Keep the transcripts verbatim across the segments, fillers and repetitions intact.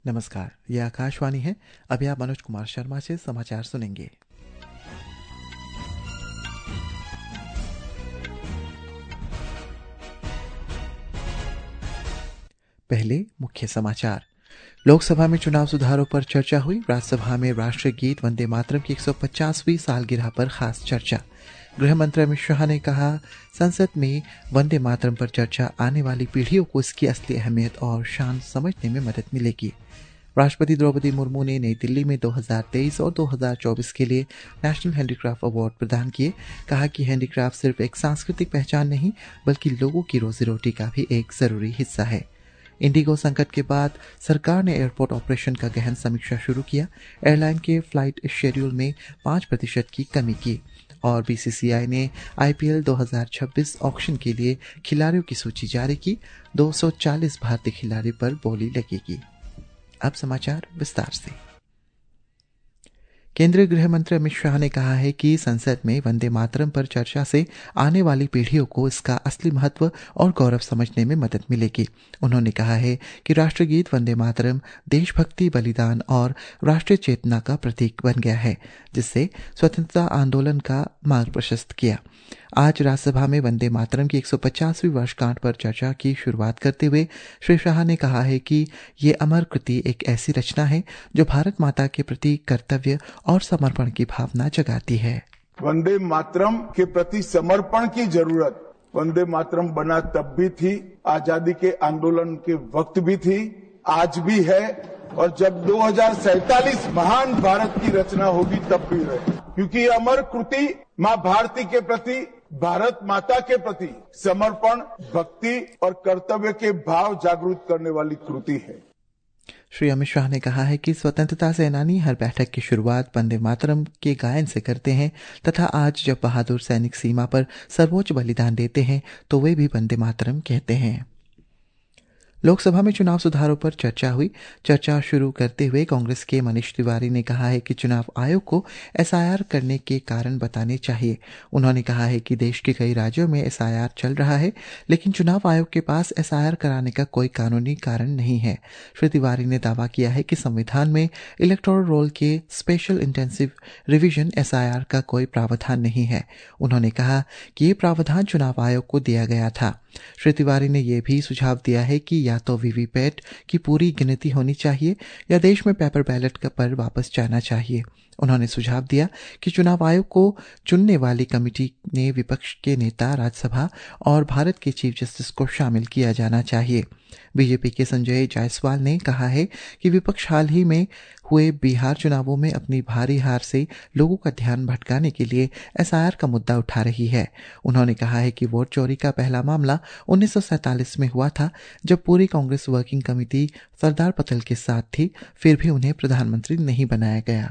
नमस्कार, ये आकाशवाणी है। अभी आप मनोज कुमार शर्मा से समाचार सुनेंगे। पहले मुख्य समाचार। लोकसभा में चुनाव सुधारों पर चर्चा हुई। राज्यसभा में राष्ट्रीय गीत वंदे मातरम की एक सौ पचासवीं सालगिरह पर खास चर्चा। गृह मंत्री अमित शाह ने कहा, संसद में वंदे मातरम पर चर्चा आने वाली पीढ़ियों को इसकी असली अहमियत और शान समझने में मदद मिलेगी। राष्ट्रपति द्रौपदी मुर्मू ने नई दिल्ली में दो हज़ार तेईस और दो हज़ार चौबीस के लिए नेशनल हैंडीक्राफ्ट अवार्ड प्रदान किए। कहा कि हैंडीक्राफ्ट सिर्फ एक सांस्कृतिक पहचान नहीं, बल्कि लोगों की रोजी रोटी का भी एक जरूरी हिस्सा है। इंडिगो संकट के बाद सरकार ने एयरपोर्ट ऑपरेशन का गहन समीक्षा शुरू किया। एयरलाइन के फ्लाइट शेड्यूल में पाँच प्रतिशत की कमी की और बीसीसीआई ने आईपीएल दो हज़ार छब्बीस ऑक्शन के लिए खिलाड़ियों की सूची जारी की। दो सौ चालीस भारतीय खिलाड़ी पर बोली लगेगी। अब समाचार विस्तार से। केंद्रीय गृह मंत्री अमित शाह ने कहा है कि संसद में वंदे मातरम पर चर्चा से आने वाली पीढ़ियों को इसका असली महत्व और गौरव समझने में मदद मिलेगी। उन्होंने कहा है कि राष्ट्रीय गीत वंदे मातरम देशभक्ति, बलिदान और राष्ट्रीय चेतना का प्रतीक बन गया है, जिससे स्वतंत्रता आंदोलन का मार्ग प्रशस्त किया। आज राज्यसभा में वंदे मातरम की एक सौ पचासवीं वर्षगांठ पर चर्चा की शुरुआत करते हुए श्री शाह ने कहा है कि ये अमर कृति एक ऐसी रचना है जो भारत माता के प्रति कर्तव्य और समर्पण की भावना जगाती है। वंदे मातरम के प्रति समर्पण की जरूरत वंदे मातरम बना तब भी थी, आजादी के आंदोलन के वक्त भी थी, आज भी है और जब दो हज़ार सैंतालीस महान भारत की रचना होगी तब भी रहे, क्योंकि अमर कृति माँ भारती के प्रति, भारत माता के प्रति समर्पण, भक्ति और कर्तव्य के भाव जागृत करने वाली कृति है। श्री अमित शाह ने कहा है कि स्वतंत्रता सेनानी हर बैठक की शुरुआत वंदे मातरम के गायन से करते हैं तथा आज जब बहादुर सैनिक सीमा पर सर्वोच्च बलिदान देते हैं तो वे भी वंदे मातरम कहते हैं। लोकसभा में चुनाव सुधारों पर चर्चा हुई। चर्चा शुरू करते हुए कांग्रेस के मनीष तिवारी ने कहा है कि चुनाव आयोग को एसआईआर करने के कारण बताने चाहिए। उन्होंने कहा है कि देश के कई राज्यों में एसआईआर चल रहा है, लेकिन चुनाव आयोग के पास एसआईआर कराने का कोई कानूनी कारण नहीं है। श्री तिवारी ने दावा किया है कि संविधान में इलेक्टोरल रोल के स्पेशल इंटेंसिव रिवीजन एसआईआर का कोई प्रावधान नहीं है। उन्होंने कहा कि ये प्रावधान चुनाव आयोग को दिया गया था। श्री तिवारी ने यह भी सुझाव दिया है कि या तो वीवीपैट की पूरी गिनती होनी चाहिए या देश में पेपर बैलेट पर वापस जाना चाहिए। उन्होंने सुझाव दिया कि चुनाव आयोग को चुनने वाली कमेटी ने विपक्ष के नेता, राज्यसभा और भारत के चीफ जस्टिस को शामिल किया जाना चाहिए। बीजेपी के संजय जायसवाल ने कहा है कि विपक्ष हाल ही में हुए बिहार चुनावों में अपनी भारी हार से लोगों का ध्यान भटकाने के लिए एसआईआर का मुद्दा उठा रही है। उन्होंने कहा है कि वोट चोरी का पहला मामला उन्नीस सौ सैंतालीस में हुआ था, जब पूरी कांग्रेस वर्किंग कमेटी सरदार पटेल के साथ थी, फिर भी उन्हें प्रधानमंत्री नहीं बनाया गया।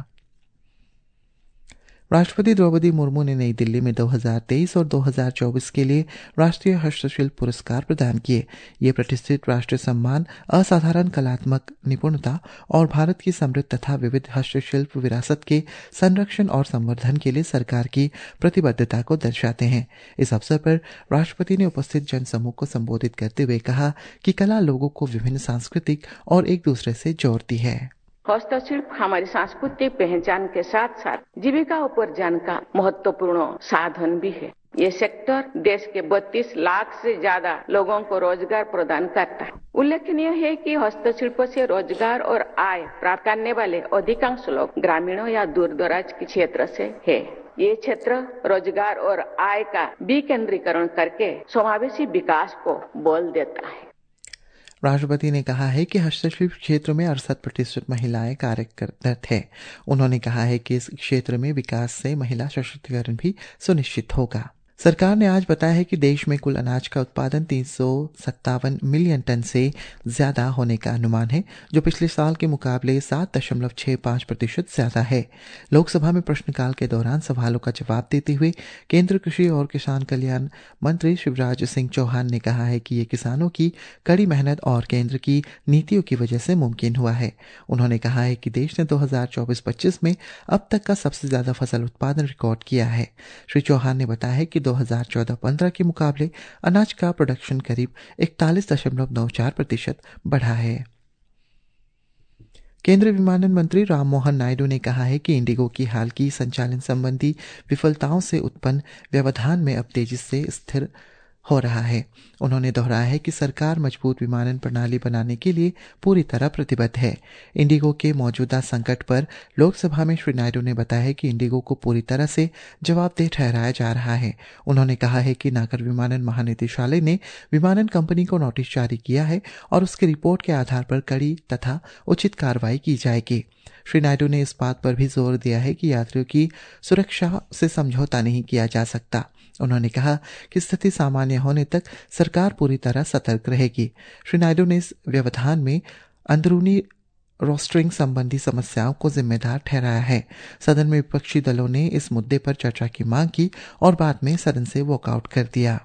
राष्ट्रपति द्रौपदी मुर्मू ने नई दिल्ली में दो हज़ार तेईस और दो हज़ार चौबीस के लिए राष्ट्रीय हस्तशिल्प पुरस्कार प्रदान किए। ये प्रतिष्ठित राष्ट्रीय सम्मान असाधारण कलात्मक निपुणता और भारत की समृद्ध तथा विविध हस्तशिल्प विरासत के संरक्षण और संवर्धन के लिए सरकार की प्रतिबद्धता को दर्शाते हैं। इस अवसर पर राष्ट्रपति ने उपस्थित जनसमूह को संबोधित करते हुए कहा कि कला लोगों को विभिन्न सांस्कृतिक और एक दूसरे से जोड़ती है। हस्तशिल्प हमारी सांस्कृतिक पहचान के साथ साथ जीविका उपार्जन का महत्वपूर्ण साधन भी है। ये सेक्टर देश के बत्तीस लाख से ज्यादा लोगों को रोजगार प्रदान करता है। उल्लेखनीय है कि हस्तशिल्प से रोजगार और आय प्राप्त करने वाले अधिकांश लोग ग्रामीणों या दूर दराज के क्षेत्र से है। ये क्षेत्र रोजगार और आय का विकेंद्रीकरण करके समावेशी विकास को बल देता है। राष्ट्रपति ने कहा है कि हस्तशिल्प क्षेत्र में अड़सठ प्रतिशत महिलाएं कार्यरत हैं। उन्होंने कहा है कि इस क्षेत्र में विकास से महिला सशक्तिकरण भी सुनिश्चित होगा। सरकार ने आज बताया है कि देश में कुल अनाज का उत्पादन तीन सौ सत्तावन मिलियन टन से ज्यादा होने का अनुमान है, जो पिछले साल के मुकाबले सात दशमलव छह पाँच प्रतिशत ज्यादा है। लोकसभा में प्रश्नकाल के दौरान सवालों का जवाब देते हुए केंद्रीय कृषि और किसान कल्याण मंत्री शिवराज सिंह चौहान ने कहा है कि ये किसानों की कड़ी मेहनत और केंद्र की नीतियों की वजह से मुमकिन हुआ है। उन्होंने कहा है कि देश ने दो हज़ार चौबीस पच्चीस में अब तक का सबसे ज्यादा फसल उत्पादन रिकॉर्ड किया है। श्री चौहान ने बताया है कि दो हज़ार चौदह पंद्रह के मुकाबले अनाज का प्रोडक्शन करीब इकतालीस दशमलव नौ चार प्रतिशत बढ़ा है। केंद्रीय विमानन मंत्री राममोहन नायडू ने कहा है कि इंडिगो की हाल की संचालन संबंधी विफलताओं से उत्पन्न व्यवधान में अब तेजी से स्थिर हो रहा है। उन्होंने दोहराया है कि सरकार मजबूत विमानन प्रणाली बनाने के लिए पूरी तरह प्रतिबद्ध है। इंडिगो के मौजूदा संकट पर लोकसभा में श्री नायडू ने बताया कि इंडिगो को पूरी तरह से जवाबदेह ठहराया जा रहा है। उन्होंने कहा है कि नागर विमानन महानिदेशालय ने विमानन कंपनी को नोटिस जारी किया है और उसकी रिपोर्ट के आधार पर कड़ी तथा उचित कार्रवाई की जाएगी। श्री नायडू ने इस बात पर भी जोर दिया है कि यात्रियों की सुरक्षा से समझौता नहीं किया जा सकता। उन्होंने कहा कि स्थिति सामान्य होने तक सरकार पूरी तरह सतर्क रहेगी। श्री नायडू ने इस व्यवधान में अंदरूनी रोस्टरिंग संबंधी समस्याओं को जिम्मेदार ठहराया है। सदन में विपक्षी दलों ने इस मुद्दे पर चर्चा की मांग की और बाद में सदन से वॉकआउट कर दिया।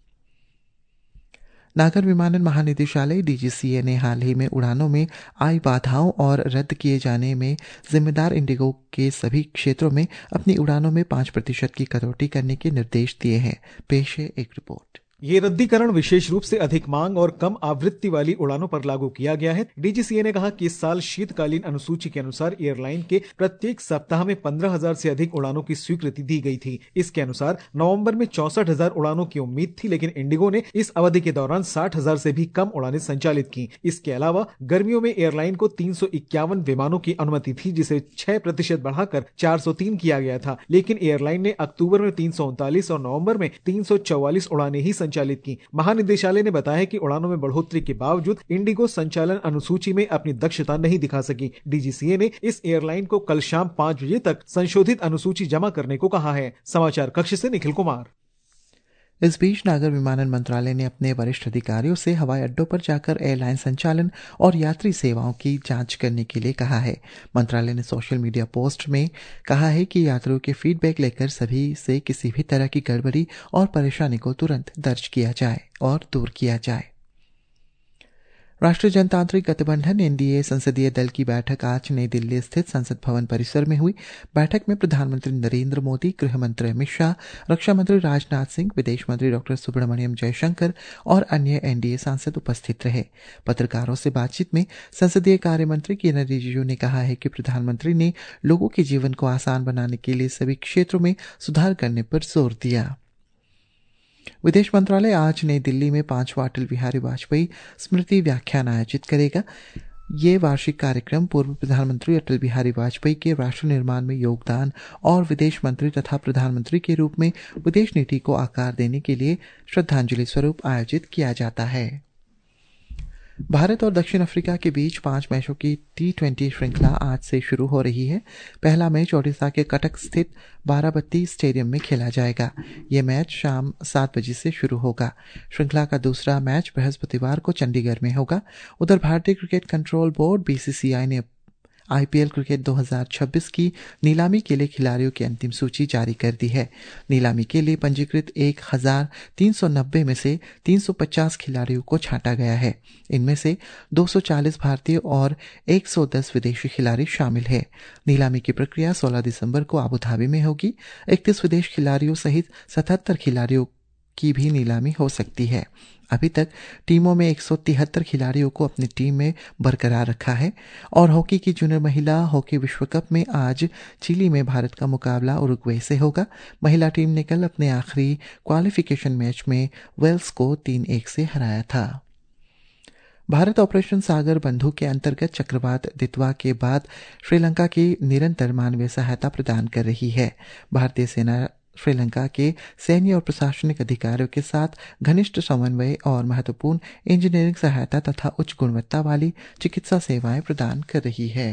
नागर विमानन महानिदेशालय डीजीसीए ने हाल ही में उड़ानों में आई बाधाओं और रद्द किए जाने में जिम्मेदार इंडिगो के सभी क्षेत्रों में अपनी उड़ानों में पाँच प्रतिशत की कटौती करने के निर्देश दिए हैं। पेश है एक रिपोर्ट। ये रद्दीकरण विशेष रूप से अधिक मांग और कम आवृत्ति वाली उड़ानों पर लागू किया गया है। डीजीसीए ने कहा कि इस साल शीतकालीन अनुसूची के अनुसार एयरलाइन के प्रत्येक सप्ताह में पंद्रह हजार से अधिक उड़ानों की स्वीकृति दी गई थी। इसके अनुसार नवंबर में चौसठ हजार उड़ानों की उम्मीद थी, लेकिन इंडिगो ने इस अवधि के दौरान साठ हजार से भी कम उड़ानें संचालित की। इसके अलावा गर्मियों में एयरलाइन को तीन सौ इक्यावन विमानों की अनुमति थी, जिसे छह प्रतिशत बढ़ाकर चार सौ तीन किया गया था, लेकिन एयरलाइन ने अक्टूबर में तीन सौ उनतालीस और नवंबर में तीन सौ चौवालीस उड़ानें ही संचालित की। महानिदेशालय ने बताया कि उड़ानों में बढ़ोतरी के बावजूद इंडिगो संचालन अनुसूची में अपनी दक्षता नहीं दिखा सकी। डीजीसीए ने इस एयरलाइन को कल शाम पाँच बजे तक संशोधित अनुसूची जमा करने को कहा है। समाचार कक्ष से निखिल कुमार। इस बीच नागर विमानन मंत्रालय ने अपने वरिष्ठ अधिकारियों से हवाई अड्डों पर जाकर एयरलाइन संचालन और यात्री सेवाओं की जांच करने के लिए कहा है। मंत्रालय ने सोशल मीडिया पोस्ट में कहा है कि यात्रियों के फीडबैक लेकर सभी से किसी भी तरह की गड़बड़ी और परेशानी को तुरंत दर्ज किया जाए और दूर किया जाए। राष्ट्रीय जनतांत्रिक गठबंधन एनडीए संसदीय दल की बैठक आज नई दिल्ली स्थित संसद भवन परिसर में हुई। बैठक में प्रधानमंत्री नरेंद्र मोदी, गृह मंत्री अमित शाह, रक्षा मंत्री राजनाथ सिंह, विदेश मंत्री डॉक्टर सुब्रमण्यम जयशंकर और अन्य एनडीए सांसद उपस्थित रहे। पत्रकारों से बातचीत में संसदीय कार्य मंत्री किरेन रिजिजू ने कहा है कि प्रधानमंत्री ने लोगों के जीवन को आसान बनाने के लिए सभी क्षेत्रों में सुधार करने पर जोर दिया। विदेश मंत्रालय आज नई दिल्ली में पांचवा अटल बिहारी वाजपेयी स्मृति व्याख्यान आयोजित करेगा। ये वार्षिक कार्यक्रम पूर्व प्रधानमंत्री अटल बिहारी वाजपेयी के राष्ट्र निर्माण में योगदान और विदेश मंत्री तथा प्रधानमंत्री के रूप में विदेश नीति को आकार देने के लिए श्रद्धांजलि स्वरूप आयोजित किया जाता है। भारत और दक्षिण अफ्रीका के बीच पांच मैचों की टी ट्वेंटी श्रृंखला आज से शुरू हो रही है। पहला मैच ओडिशा के कटक स्थित बाराबत्ती स्टेडियम में खेला जाएगा। यह मैच शाम सात बजे से शुरू होगा। श्रृंखला का दूसरा मैच बृहस्पतिवार को चंडीगढ़ में होगा। उधर भारतीय क्रिकेट कंट्रोल बोर्ड बीसीसीआई ने आईपीएल क्रिकेट दो हज़ार छब्बीस की नीलामी के लिए खिलाड़ियों की अंतिम सूची जारी कर दी है। नीलामी के लिए पंजीकृत एक हज़ार तीन सौ नब्बे में से तीन सौ पचास खिलाड़ियों को छांटा गया है। इनमें से दो सौ चालीस भारतीय और एक सौ दस विदेशी खिलाड़ी शामिल है। नीलामी की प्रक्रिया सोलह दिसंबर को आबू धाबी में होगी। इकतीस विदेश खिलाड़ियों सहित सतहत्तर खिलाड़ियों की भी नीलामी हो सकती है। अभी तक टीमों में एक सौ तिहत्तर खिलाड़ियों को अपनी टीम में बरकरार रखा है। और हॉकी की जूनियर महिला हॉकी विश्व कप में आज चिली में भारत का मुकाबला उरुग्वे से होगा। महिला टीम ने कल अपने आखिरी क्वालिफिकेशन मैच में वेल्स को तीन एक से हराया था। भारत ऑपरेशन सागर बंधु के अंतर्गत चक्रवात दितवा के बाद श्रीलंका की निरंतर मानवीय सहायता प्रदान कर रही है। भारतीय सेना श्रीलंका के सैन्य और प्रशासनिक अधिकारियों के साथ घनिष्ठ समन्वय और महत्वपूर्ण इंजीनियरिंग सहायता तथा उच्च गुणवत्ता वाली चिकित्सा सेवाएं प्रदान कर रही है।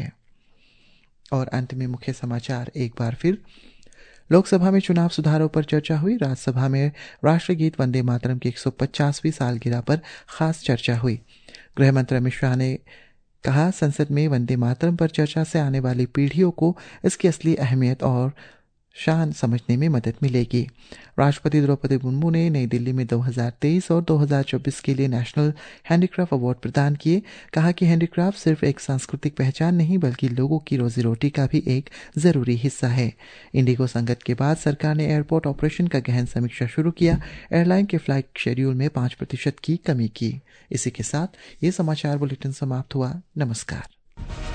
और अंत में मुख्य समाचार एक बार फिर। लोकसभा में चुनाव सुधारों पर चर्चा हुई। राज्यसभा में राष्ट्रीय गीत वंदे मातरम की एक सौ पचासवीं सालगिरह पर खास चर्चा हुई। गृह मंत्री अमित शाह ने कहा, संसद में वंदे मातरम पर चर्चा से आने वाली पीढ़ियों को इसकी असली अहमियत और शान समझने में मदद मिलेगी। राष्ट्रपति द्रौपदी मुर्मू ने नई दिल्ली में दो हज़ार तेईस और दो हज़ार चौबीस के लिए नेशनल हैंडीक्राफ्ट अवार्ड प्रदान किए। कहा कि हैंडीक्राफ्ट सिर्फ एक सांस्कृतिक पहचान नहीं बल्कि लोगों की रोजी रोटी का भी एक जरूरी हिस्सा है। इंडिगो संकट के बाद सरकार ने एयरपोर्ट ऑपरेशन का गहन समीक्षा शुरू किया। एयरलाइन के फ्लाइट शेड्यूल में पाँच प्रतिशत की कमी की। इसी के साथ ये समाचार बुलेटिन समाप्त हुआ। नमस्कार।